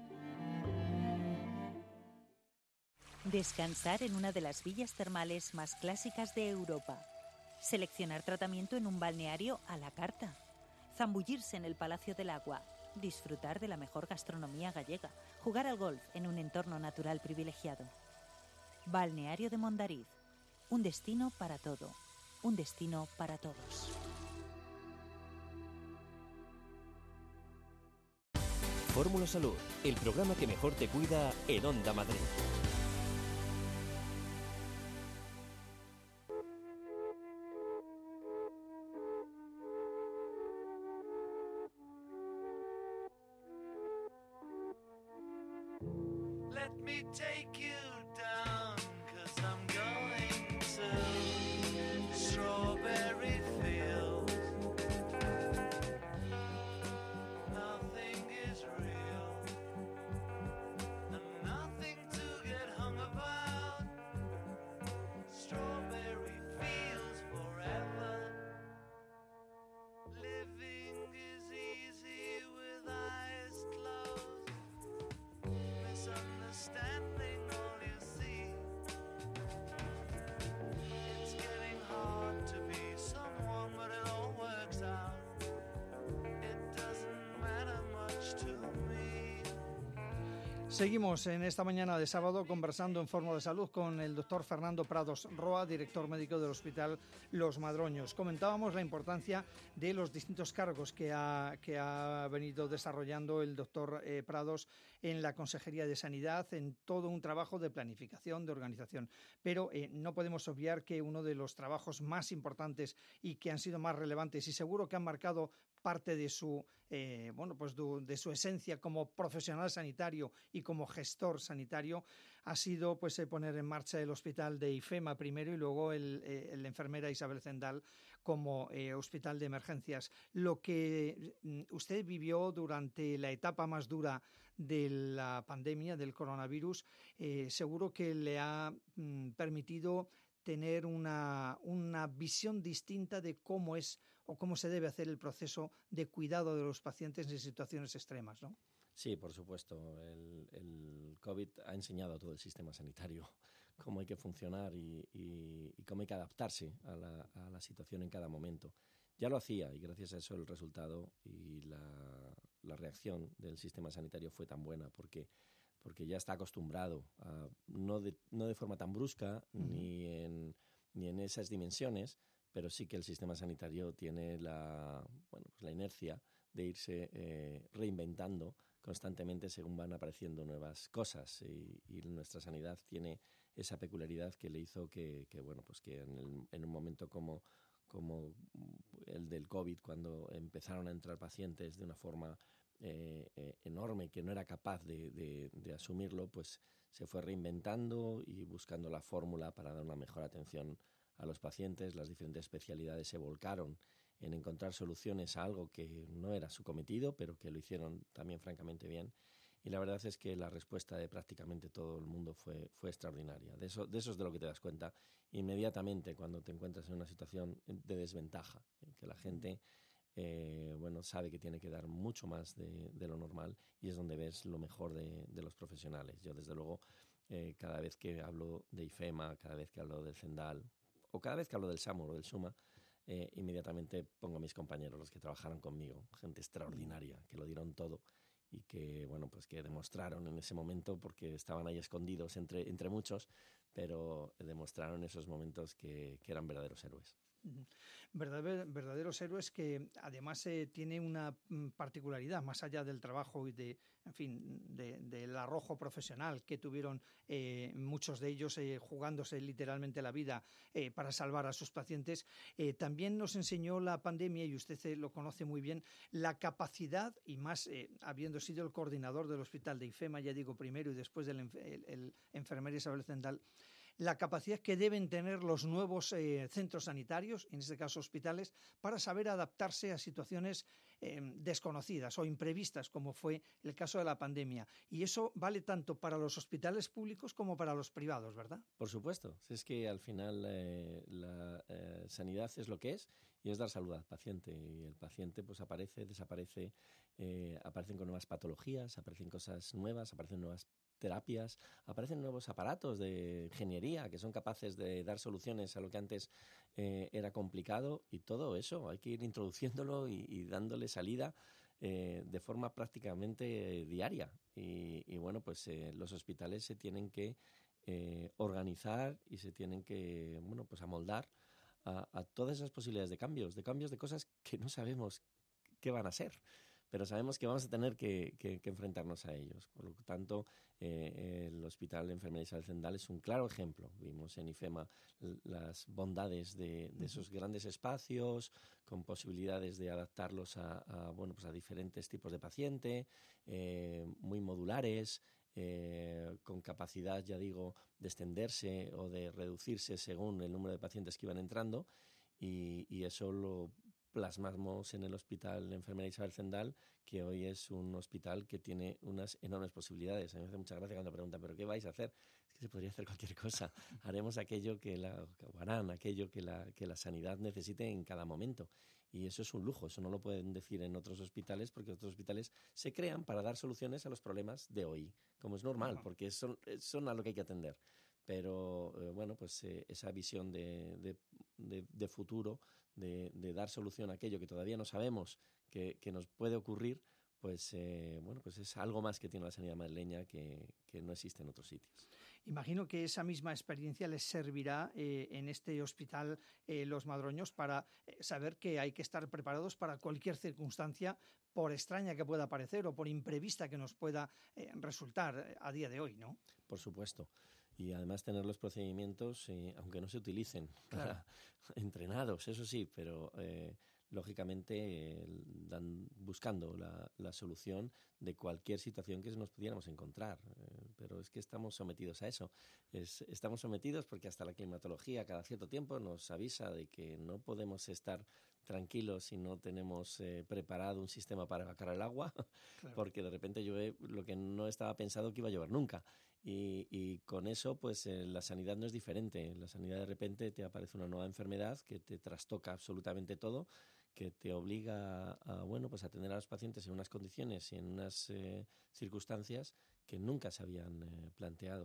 Descansar en una de las villas termales más clásicas de Europa. Seleccionar tratamiento en un balneario a la carta. Zambullirse en el Palacio del Agua. Disfrutar de la mejor gastronomía gallega. Jugar al golf en un entorno natural privilegiado. Balneario de Mondariz. Un destino para todo. Un destino para todos. Fórmula Salud, el programa que mejor te cuida en Onda Madrid. Let me take you down, 'cause I'm going to Strawberry Fields. Nothing is real, and nothing to get hung about. Strawberry Fields forever. Living is easy with eyes closed. Misunderstanding all you see. It's getting hard to be someone, but it all works out. It doesn't matter much to me. Seguimos en esta mañana de sábado conversando en Fórmula Salud con el doctor Fernando Prados Roa, director médico del Hospital Los Madroños. Comentábamos la importancia de los distintos cargos que ha venido desarrollando el doctor Prados en la Consejería de Sanidad, en todo un trabajo de planificación, de organización. Pero no podemos obviar que uno de los trabajos más importantes y que han sido más relevantes y seguro que han marcado parte de su de su esencia como profesional sanitario y como gestor sanitario ha sido poner en marcha el hospital de IFEMA primero y luego la enfermera Isabel Zendal como hospital de emergencias. Lo que usted vivió durante la etapa más dura de la pandemia del coronavirus seguro que le ha permitido tener una visión distinta de cómo es o cómo se debe hacer el proceso de cuidado de los pacientes en situaciones extremas, ¿no? Sí, por supuesto. El COVID ha enseñado a todo el sistema sanitario cómo hay que funcionar y cómo hay que adaptarse a la situación en cada momento. Ya lo hacía y gracias a eso el resultado y la reacción del sistema sanitario fue tan buena porque ya está acostumbrado a, no de forma tan brusca ni en esas dimensiones, pero sí que el sistema sanitario tiene la inercia de irse reinventando constantemente según van apareciendo nuevas cosas y nuestra sanidad tiene esa peculiaridad que le hizo que en un momento como el del COVID, cuando empezaron a entrar pacientes de una forma enorme que no era capaz de asumirlo, pues se fue reinventando y buscando la fórmula para dar una mejor atención a los pacientes. Las diferentes especialidades se volcaron en encontrar soluciones a algo que no era su cometido, pero que lo hicieron también francamente bien. Y la verdad es que la respuesta de prácticamente todo el mundo fue extraordinaria. De eso es de lo que te das cuenta inmediatamente cuando te encuentras en una situación de desventaja, que la gente sabe que tiene que dar mucho más de lo normal y es donde ves lo mejor de los profesionales. Yo, desde luego, cada vez que hablo de IFEMA, cada vez que hablo del Zendal o cada vez que hablo del SAMUR o del SUMA, inmediatamente pongo a mis compañeros, los que trabajaron conmigo, gente extraordinaria, que lo dieron todo y que, que demostraron en ese momento, porque estaban ahí escondidos entre muchos, pero demostraron en esos momentos que eran verdaderos héroes. Verdaderos héroes que además tiene una particularidad más allá del trabajo y del arrojo profesional que tuvieron muchos de ellos jugándose literalmente la vida para salvar a sus pacientes. También nos enseñó la pandemia, y usted lo conoce muy bien, la capacidad, y más habiendo sido el coordinador del hospital de IFEMA, ya digo, primero y después del enfermera Isabel Zendal, la capacidad que deben tener los nuevos centros sanitarios, en este caso hospitales, para saber adaptarse a situaciones desconocidas o imprevistas, como fue el caso de la pandemia. Y eso vale tanto para los hospitales públicos como para los privados, ¿verdad? Por supuesto. Es que al final la sanidad es lo que es y es dar salud al paciente. Y el paciente pues aparece, desaparece, aparecen con nuevas patologías, aparecen cosas nuevas, aparecen nuevas terapias, aparecen nuevos aparatos de ingeniería que son capaces de dar soluciones a lo que antes era complicado, y todo eso hay que ir introduciéndolo y dándole salida de forma prácticamente diaria. Y los hospitales se tienen que organizar y se tienen que amoldar a todas esas posibilidades de cambios de cosas que no sabemos qué van a ser, pero sabemos que vamos a tener que enfrentarnos a ellos. Por lo tanto, el Hospital de Enfermería Isabel Zendal es un claro ejemplo. Vimos en IFEMA las bondades de esos grandes espacios, con posibilidades de adaptarlos a diferentes tipos de paciente, muy modulares, con capacidad, ya digo, de extenderse o de reducirse según el número de pacientes que iban entrando, y eso lo plasmamos en el Hospital de Enfermería Isabel Zendal, que hoy es un hospital que tiene unas enormes posibilidades. A mí me hace mucha gracia cuando preguntan, ¿pero qué vais a hacer? Es que se podría hacer cualquier cosa. Haremos aquello harán aquello que la sanidad necesite en cada momento. Y eso es un lujo, eso no lo pueden decir en otros hospitales, porque otros hospitales se crean para dar soluciones a los problemas de hoy, como es normal, porque son a lo que hay que atender. Pero esa visión de futuro, de dar solución a aquello que todavía no sabemos que nos puede ocurrir, pues es algo más que tiene la sanidad madrileña que no existe en otros sitios. Imagino que esa misma experiencia les servirá en este hospital Los Madroños para saber que hay que estar preparados para cualquier circunstancia, por extraña que pueda parecer o por imprevista que nos pueda resultar a día de hoy, ¿no? Por supuesto. Y además tener los procedimientos, aunque no se utilicen, entrenados, eso sí, pero lógicamente buscando la solución de cualquier situación que nos pudiéramos encontrar. Pero es que estamos sometidos a eso. Estamos sometidos porque hasta la climatología cada cierto tiempo nos avisa de que no podemos estar tranquilos si no tenemos preparado un sistema para evacuar el agua, porque de repente llueve lo que no estaba pensado que iba a llover nunca. Y con eso, pues la sanidad no es diferente. La sanidad, de repente te aparece una nueva enfermedad que te trastoca absolutamente todo, que te obliga a atender a los pacientes en unas condiciones y en unas circunstancias que nunca se habían planteado.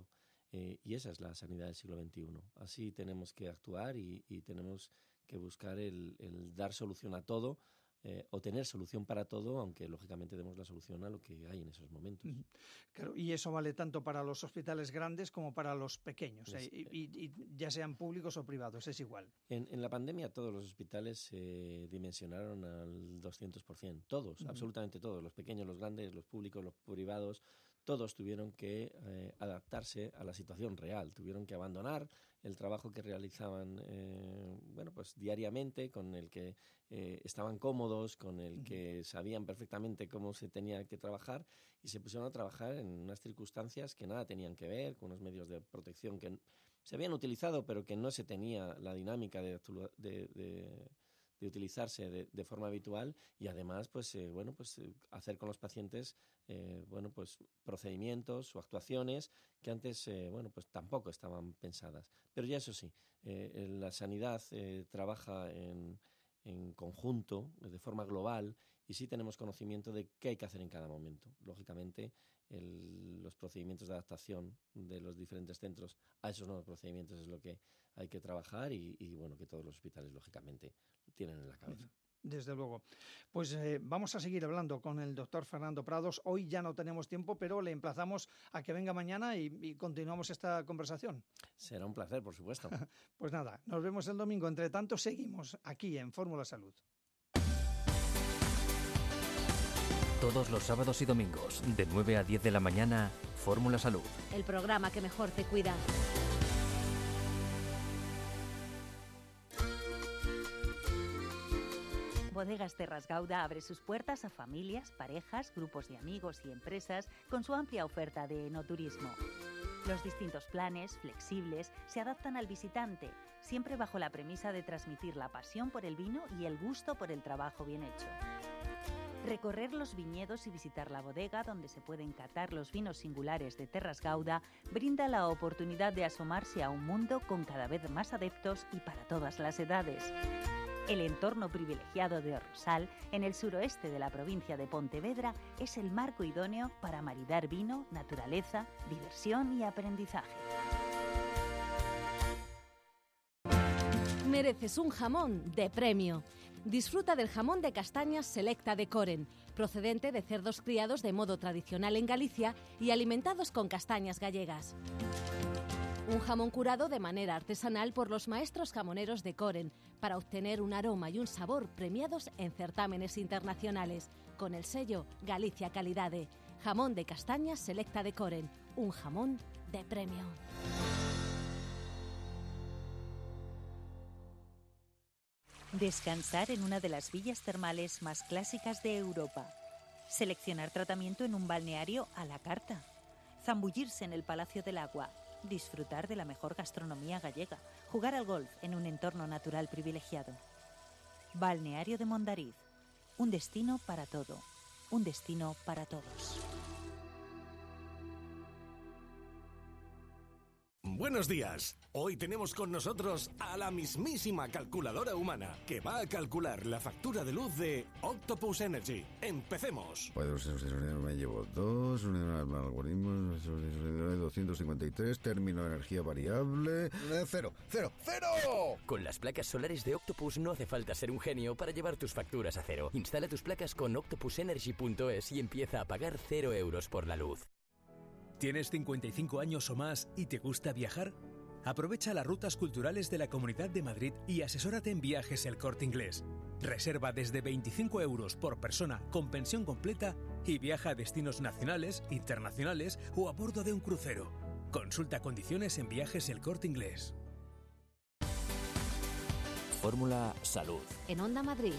y esa es la sanidad del siglo XXI. Así tenemos que actuar y tenemos que buscar el dar solución a todo, o tener solución para todo, aunque lógicamente demos la solución a lo que hay en esos momentos. Claro, y eso vale tanto para los hospitales grandes como para los pequeños, y ya sean públicos o privados, es igual. En la pandemia todos los hospitales se dimensionaron al 200%, todos, absolutamente todos, los pequeños, los grandes, los públicos, los privados, todos tuvieron que adaptarse a la situación real, tuvieron que abandonar el trabajo que realizaban pues diariamente, con el que estaban cómodos, con el que sabían perfectamente cómo se tenía que trabajar, y se pusieron a trabajar en unas circunstancias que nada tenían que ver, con unos medios de protección que se habían utilizado, pero que no se tenía la dinámica de utilizarse de forma habitual, y además hacer con los pacientes procedimientos o actuaciones que antes tampoco estaban pensadas. Pero ya eso sí, la sanidad trabaja en conjunto, de forma global, y sí tenemos conocimiento de qué hay que hacer en cada momento. Lógicamente, los procedimientos de adaptación de los diferentes centros a esos nuevos procedimientos es lo que hay que trabajar, y que todos los hospitales, lógicamente, tienen en la cabeza. Desde luego. Pues vamos a seguir hablando con el doctor Fernando Prados. Hoy ya no tenemos tiempo, pero le emplazamos a que venga mañana y continuamos esta conversación. Será un placer, por supuesto. Pues nada, nos vemos el domingo. Entre tanto, seguimos aquí en Fórmula Salud. Todos los sábados y domingos, de 9 a 10 de la mañana, Fórmula Salud. El programa que mejor te cuida. Bodegas Terras Gauda abre sus puertas a familias, parejas, grupos de amigos y empresas con su amplia oferta de enoturismo. Los distintos planes, flexibles, se adaptan al visitante, siempre bajo la premisa de transmitir la pasión por el vino y el gusto por el trabajo bien hecho. Recorrer los viñedos y visitar la bodega donde se pueden catar los vinos singulares de Terras Gauda brinda la oportunidad de asomarse a un mundo con cada vez más adeptos y para todas las edades. El entorno privilegiado de Rosal, en el suroeste de la provincia de Pontevedra, es el marco idóneo para maridar vino, naturaleza, diversión y aprendizaje. Mereces un jamón de premio. Disfruta del jamón de castañas Selecta de Coren, procedente de cerdos criados de modo tradicional en Galicia y alimentados con castañas gallegas. Un jamón curado de manera artesanal por los maestros jamoneros de Coren para obtener un aroma y un sabor premiados en certámenes internacionales, con el sello Galicia Calidade. Jamón de castañas Selecta de Coren, un jamón de premio. Descansar en una de las villas termales más clásicas de Europa. Seleccionar tratamiento en un balneario a la carta. Zambullirse en el Palacio del Agua. Disfrutar de la mejor gastronomía gallega. Jugar al golf en un entorno natural privilegiado. Balneario de Mondariz. Un destino para todo. Un destino para todos. Buenos días. Hoy tenemos con nosotros a la mismísima calculadora humana que va a calcular la factura de luz de Octopus Energy. ¡Empecemos! Me llevo 2, algoritmos, 253, término de energía variable... ¡Cero! Con las placas solares de Octopus no hace falta ser un genio para llevar tus facturas a cero. Instala tus placas con octopusenergy.es y empieza a pagar 0 euros por la luz. ¿Tienes 55 años o más y te gusta viajar? Aprovecha las rutas culturales de la Comunidad de Madrid y asesórate en Viajes El Corte Inglés. Reserva desde 25 euros por persona con pensión completa y viaja a destinos nacionales, internacionales o a bordo de un crucero. Consulta condiciones en Viajes El Corte Inglés. Fórmula Salud. En Onda Madrid.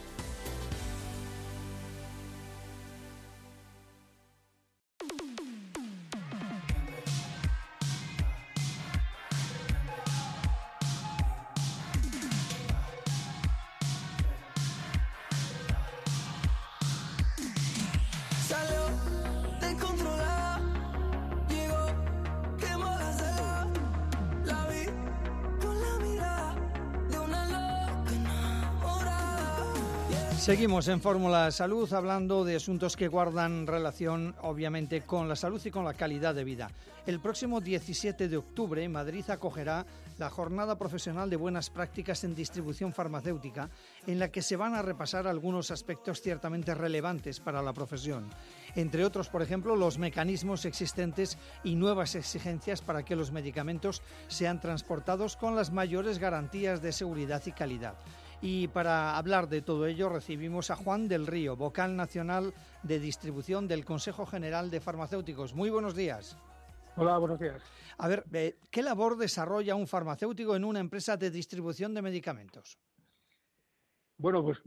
Yeah. Seguimos en Fórmula Salud hablando de asuntos que guardan relación obviamente con la salud y con la calidad de vida. El próximo 17 de octubre Madrid acogerá la Jornada Profesional de Buenas Prácticas en Distribución Farmacéutica, en la que se van a repasar algunos aspectos ciertamente relevantes para la profesión. Entre otros, por ejemplo, los mecanismos existentes y nuevas exigencias para que los medicamentos sean transportados con las mayores garantías de seguridad y calidad. Y para hablar de todo ello recibimos a Juan del Río, vocal nacional de distribución del Consejo General de Farmacéuticos. Muy buenos días. Hola, buenos días. A ver, ¿qué labor desarrolla un farmacéutico en una empresa de distribución de medicamentos? Bueno, pues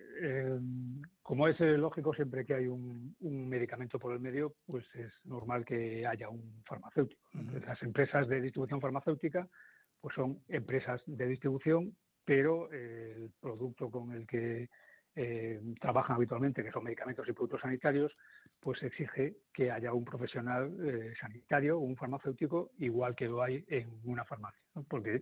como es lógico, siempre que hay un medicamento por el medio, pues es normal que haya un farmacéutico. Entonces, las empresas de distribución farmacéutica pues son empresas de distribución, pero el producto con el que trabajan habitualmente, que son medicamentos y productos sanitarios, pues exige que haya un profesional sanitario o un farmacéutico igual que lo hay en una farmacia, ¿no? Porque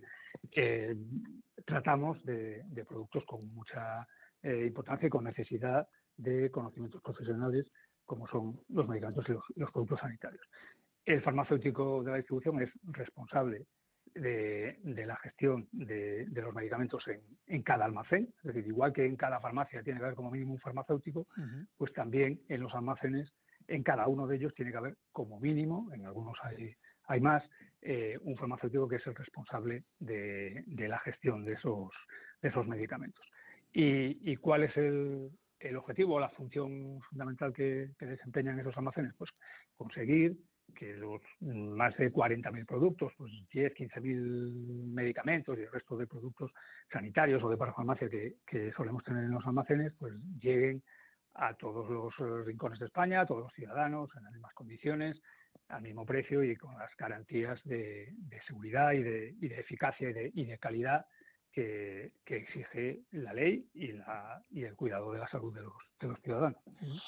tratamos de productos con mucha importancia y con necesidad de conocimientos profesionales, como son los medicamentos y los productos sanitarios. El farmacéutico de la distribución es responsable de la gestión de los medicamentos en cada almacén, es decir, igual que en cada farmacia tiene que haber como mínimo un farmacéutico, pues también en los almacenes, en cada uno de ellos tiene que haber como mínimo, en algunos hay más, un farmacéutico que es el responsable de la gestión de esos medicamentos. ¿Y cuál es el objetivo o la función fundamental que desempeñan esos almacenes? Pues conseguir que los más de 40.000 productos, pues 10, 15.000 medicamentos y el resto de productos sanitarios o de parafarmacia que solemos tener en los almacenes, pues lleguen a todos los rincones de España, a todos los ciudadanos, en las mismas condiciones, al mismo precio y con las garantías de seguridad y de eficacia y de calidad que exige la ley y el cuidado de la salud de los ciudadanos.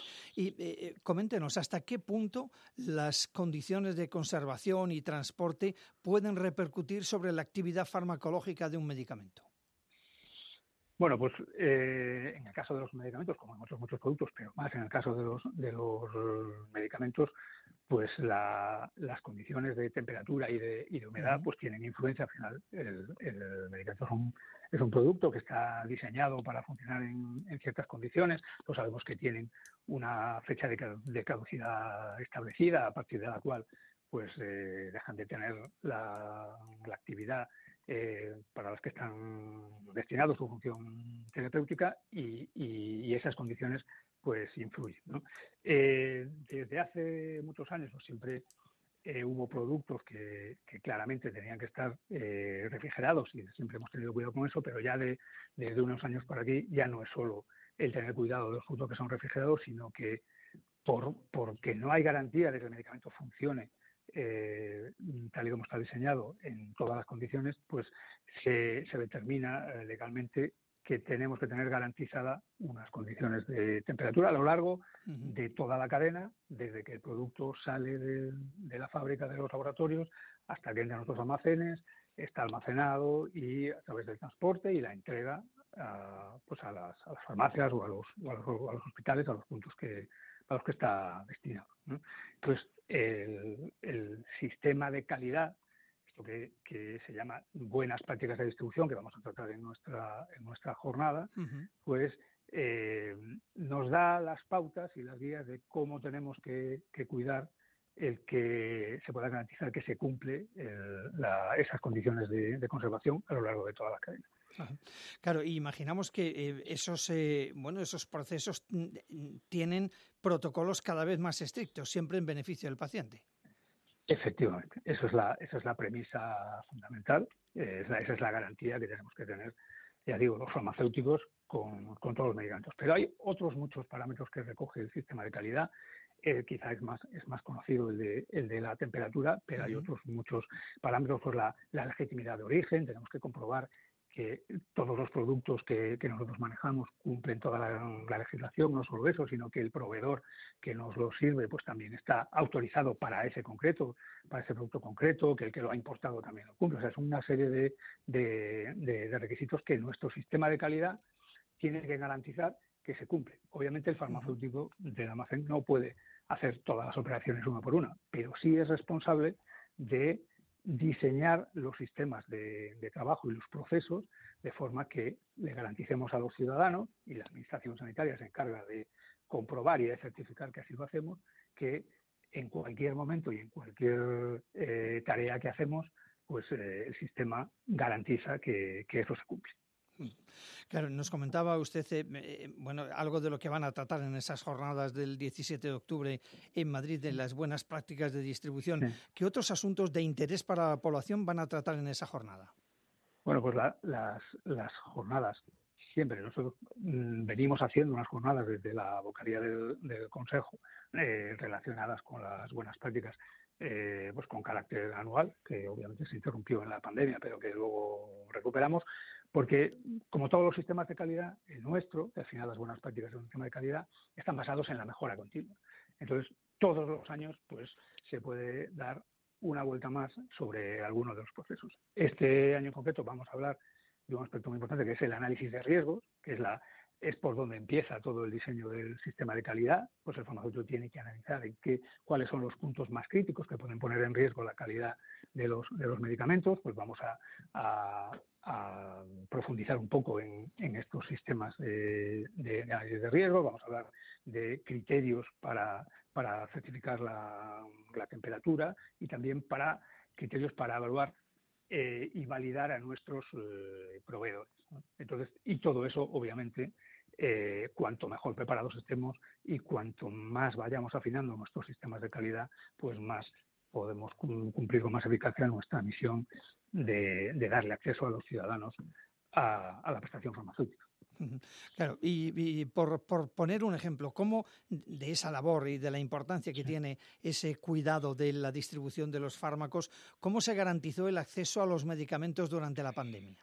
Y coméntenos, ¿hasta qué punto las condiciones de conservación y transporte pueden repercutir sobre la actividad farmacológica de un medicamento? Bueno, pues en el caso de los medicamentos, como en otros muchos productos, pero más en el caso de los medicamentos, pues las condiciones de temperatura y de humedad pues tienen influencia. Al final, el medicamento es un producto que está diseñado para funcionar en ciertas condiciones. Lo sabemos que tienen una fecha de caducidad establecida, a partir de la cual pues dejan de tener la actividad para las que están destinados, su función terapéutica, y esas condiciones pues influyen, ¿no? Desde hace muchos años pues, siempre hubo productos que claramente tenían que estar refrigerados y siempre hemos tenido cuidado con eso, pero ya desde unos años por aquí ya no es solo el tener cuidado de los productos que son refrigerados, sino que porque no hay garantía de que el medicamento funcione tal y como está diseñado en todas las condiciones, pues se determina legalmente que tenemos que tener garantizada unas condiciones de temperatura a lo largo de toda la cadena, desde que el producto sale de la fábrica, de los laboratorios, hasta que entra a nuestros almacenes, está almacenado y a través del transporte y la entrega pues a las farmacias o a los hospitales, a los puntos a los que está destinado, ¿no? Entonces, el sistema de calidad, esto que se llama buenas prácticas de distribución, que vamos a tratar en nuestra jornada, pues nos da las pautas y las guías de cómo tenemos que cuidar el que se pueda garantizar que se cumple esas condiciones de conservación a lo largo de toda la cadena. Claro, y imaginamos que esos procesos tienen protocolos cada vez más estrictos, siempre en beneficio del paciente. Efectivamente, esa es la premisa fundamental, esa es la garantía que tenemos que tener, ya digo, los farmacéuticos con todos los medicamentos. Pero hay otros muchos parámetros que recoge el sistema de calidad. Quizá es más conocido el de la temperatura, pero hay otros muchos parámetros, pues la legitimidad de origen. Tenemos que comprobar que todos los productos que nosotros manejamos cumplen toda la legislación, no solo eso, sino que el proveedor que nos lo sirve pues también está autorizado para ese producto concreto, que el que lo ha importado también lo cumple. O sea, es una serie de requisitos que nuestro sistema de calidad tiene que garantizar se cumplen. Obviamente el farmacéutico del almacén no puede hacer todas las operaciones una por una, pero sí es responsable de diseñar los sistemas de trabajo y los procesos de forma que le garanticemos a los ciudadanos, y la Administración Sanitaria se encarga de comprobar y de certificar que así lo hacemos, que en cualquier momento y en cualquier tarea que hacemos, pues el sistema garantiza que eso se cumple. Claro, nos comentaba usted algo de lo que van a tratar en esas jornadas del 17 de octubre en Madrid, de las buenas prácticas de distribución. Sí. ¿Qué otros asuntos de interés para la población van a tratar en esa jornada? Bueno, pues las jornadas, siempre nosotros venimos haciendo unas jornadas desde la vocalía del Consejo relacionadas con las buenas prácticas, pues con carácter anual, que obviamente se interrumpió en la pandemia, pero que luego recuperamos. Porque, como todos los sistemas de calidad, el nuestro, que al final las buenas prácticas de un sistema de calidad, están basados en la mejora continua. Entonces, todos los años pues se puede dar una vuelta más sobre algunos de los procesos. Este año en concreto vamos a hablar de un aspecto muy importante, que es el análisis de riesgos, que es por donde empieza todo el diseño del sistema de calidad. Pues el farmacéutico tiene que analizar cuáles son los puntos más críticos que pueden poner en riesgo la calidad de los medicamentos. Pues vamos a profundizar un poco en estos sistemas de análisis de riesgo. Vamos a hablar de criterios para certificar la temperatura y también criterios para evaluar y validar a nuestros proveedores, ¿no? Entonces, y todo eso, obviamente, cuanto mejor preparados estemos y cuanto más vayamos afinando nuestros sistemas de calidad, pues más podemos cumplir con más eficacia nuestra misión de darle acceso a los ciudadanos a la prestación farmacéutica. Claro, y por poner un ejemplo, ¿cómo de esa labor y de la importancia que tiene ese cuidado de la distribución de los fármacos, cómo se garantizó el acceso a los medicamentos durante la pandemia?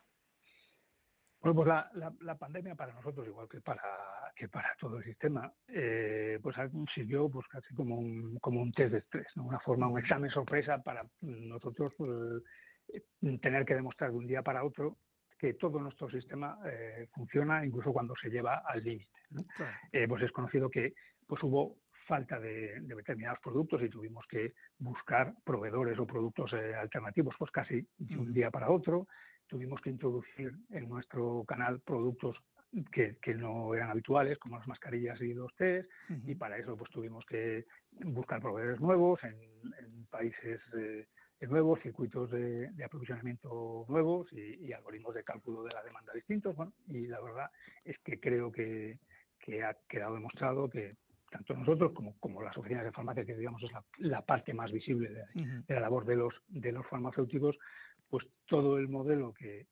Bueno, pues la pandemia para nosotros, igual que para todo el sistema, pues sirvió pues casi como un test de estrés, ¿no? Un examen sorpresa para nosotros, pues, tener que demostrar de un día para otro que todo nuestro sistema funciona incluso cuando se lleva al límite, ¿no? Claro. Pues es conocido que pues hubo falta de determinados productos y tuvimos que buscar proveedores o productos alternativos pues casi de un día para otro. Tuvimos que introducir en nuestro canal productos que no eran habituales, como las mascarillas y los test, y para eso pues tuvimos que buscar proveedores nuevos en países nuevos, circuitos de aprovisionamiento nuevos y algoritmos de cálculo de la demanda distintos. Bueno, y la verdad es que creo que ha quedado demostrado que tanto nosotros como las oficinas de farmacia, que digamos es la parte más visible de la labor de los farmacéuticos, pues todo el modelo que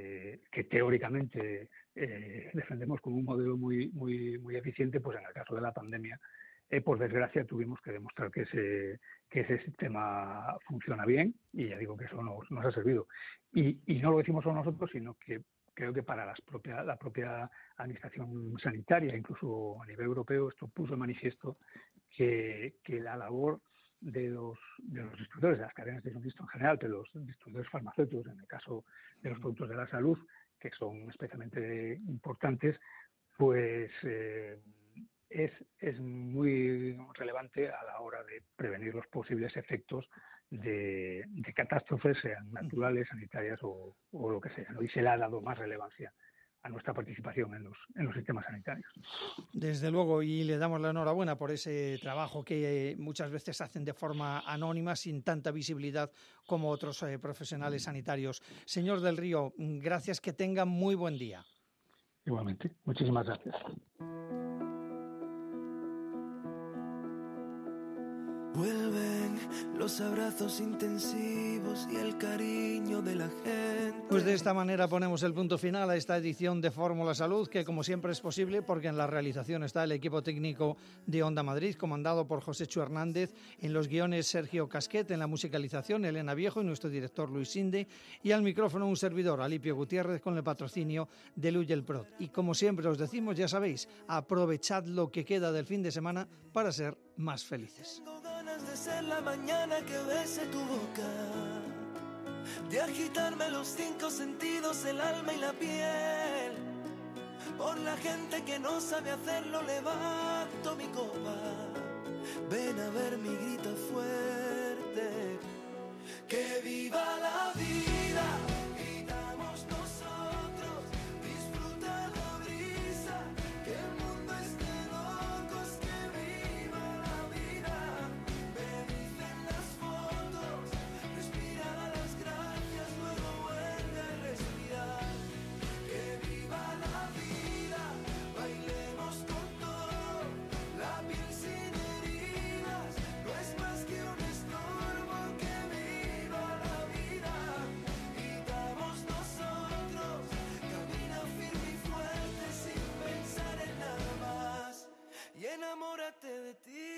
teóricamente defendemos como un modelo muy eficiente, pues en el caso de la pandemia, por desgracia tuvimos que demostrar que ese sistema funciona bien, y ya digo que eso nos ha servido. Y no lo decimos solo nosotros, sino que creo que para la propia administración sanitaria, incluso a nivel europeo, esto puso de manifiesto que la labor de los distribuidores, de las cadenas de suministro en general, de los distribuidores farmacéuticos, en el caso de los productos de la salud, que son especialmente importantes, pues es muy relevante a la hora de prevenir los posibles efectos de catástrofes, sean naturales, sanitarias o lo que sea, ¿no? Y se le ha dado más relevancia a nuestra participación en los sistemas sanitarios. Desde luego, y le damos la enhorabuena por ese trabajo que muchas veces hacen de forma anónima, sin tanta visibilidad como otros profesionales sanitarios. Señor del Río, gracias, que tenga muy buen día. Igualmente, muchísimas gracias. Vuelven los abrazos intensivos y el cariño de la gente. Pues de esta manera ponemos el punto final a esta edición de Fórmula Salud, que como siempre es posible porque en la realización está el equipo técnico de Onda Madrid, comandado por Joséchu Hernández, en los guiones Sergio Casquet, en la musicalización Elena Viejo y nuestro director Luis Sinde, y al micrófono un servidor, Alipio Gutiérrez, con el patrocinio de Luyel Prod. Y como siempre os decimos, ya sabéis, aprovechad lo que queda del fin de semana para ser más felices. De ser la mañana que bese tu boca, de agitarme los 5 sentidos, el alma y la piel, Por la gente que no sabe hacerlo levanto mi copa. Ven a ver mi grita fuerte. Que viva la vida, gritamos nosotros. Disfruta la brisa, que el mundo esté de locos. Que viva la vida, me dicen las fotos. Respira, da las gracias, luego vuelve a respirar. Que viva la vida, bailemos con todo. La piel sin heridas no es más que un estorbo. Que viva la vida, gritamos nosotros. Camina firme y fuerte sin pensar en nada más. Y enamórate de ti.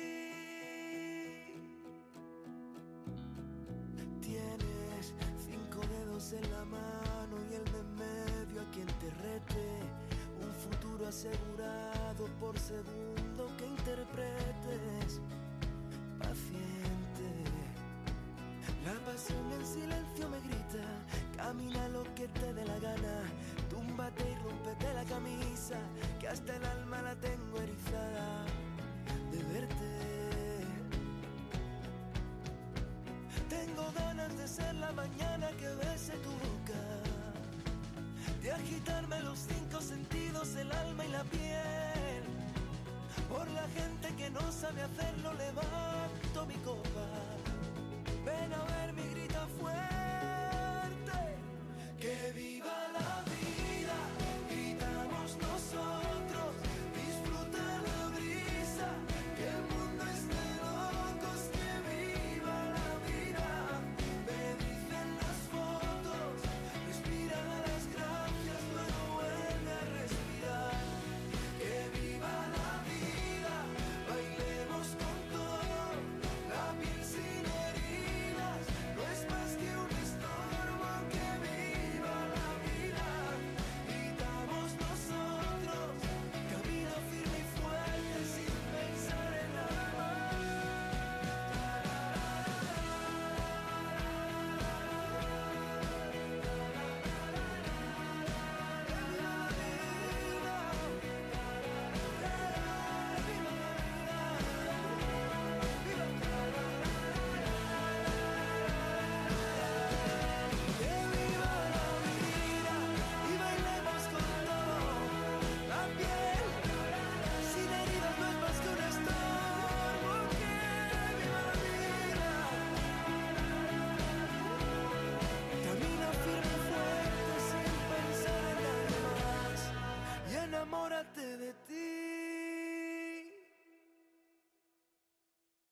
Tienes 5 dedos en la mano y el de medio a quien te rete. Un futuro asegurado por segundo que interpretes. Paciente. La pasión en silencio me grita. Camina lo que te dé la gana. Túmbate y rómpete la camisa, que hasta el alma la tengo erizada de verte. Tengo ganas de ser la mañana que bese tu boca, de agitarme los 5 sentidos, el alma y la piel. Por la gente que no sabe hacerlo levanto mi copa.